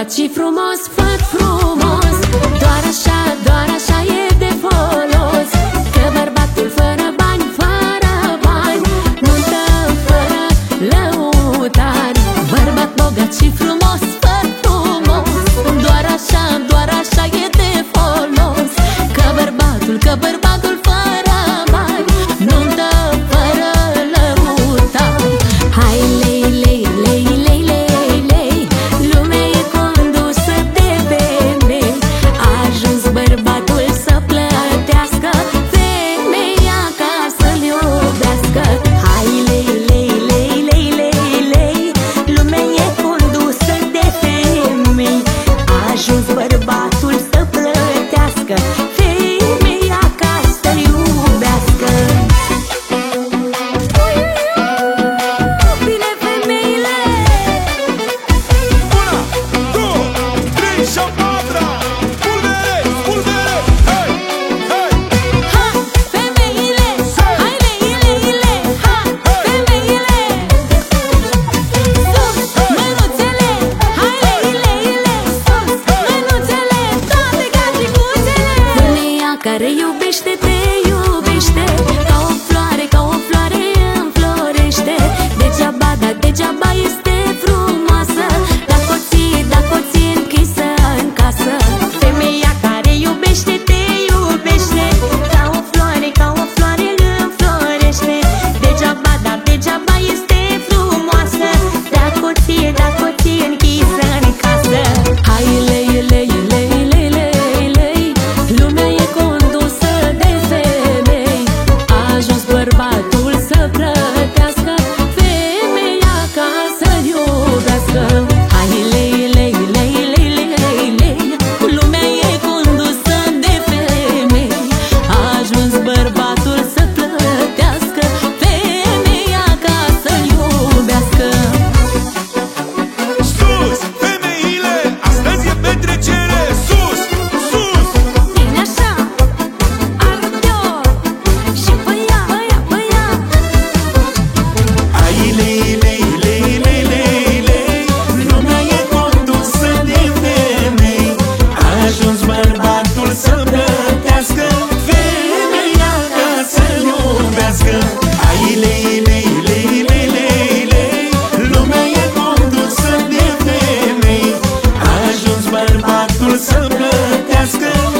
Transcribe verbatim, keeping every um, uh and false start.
bogat și frumos, făt frumos. Doar așa, doar așa e de folos. Că bărbatul fără bani, fără bani, nu dă fără lăutari. Bărbat bogat și frumos, făt frumos. Doar așa, doar așa e de folos. Că bărbatul, că bărbatul fără bani, nu dă fără lăutari. Hai lei, lei, lei, lei, lei, lei, lumea e condusă de femei. A ajuns bărbatul să plătească, femeia ca să-l iubească. Hai lei, lei, lei, lei, lei, lei, lumea e condusă de femei. A ajuns bărbatul să plătească, femeia ca să-l iubească. Bine, femeile! Una, două, trei și a patra. Pulbere, pulbere, hei, hei. Ha, femeile! Hai leile, ha, femeile! Sus, mânuțele! Hai leile, sus, mânuțele! Toate gagicuțele! Femeia care iubește, te iubește, ca o floare, ca o floare înflorește. Degeaba, da, degeaba este frumoasă, dacă o ții, dacă o ții închisă în casă. Femeia care iubește, te iubește, ca o floare, ca o floare înflorește. Degeaba, da, degeaba este frumoasă, dacă o ții, dacă o ții închisă în casă. Hai lei, lei, lei, lei, lei, lei, lumea e condusă de femei. A ajuns bărbatul să plătească, femeia ca să-l iubească. Hai lei, lei, lei, lei, lei, lei, lumea e condusă de femei. A ajuns bărbatul să plătească, femeia ca să-l iubească. Sus, femeile, astăzi e petrecere. Sus, sus. Bine așa, arăt-o și băia, băia, băia. Hai lei, lei, lei, lei, lei, lei, lumea e condusă de femei. A ajuns bărbatul să plătească, femeia ca să-l iubească. Hai lei, lei, lei, lei, lei, lei, lumea e condusă de femei. A ajuns bărbatul să plătească,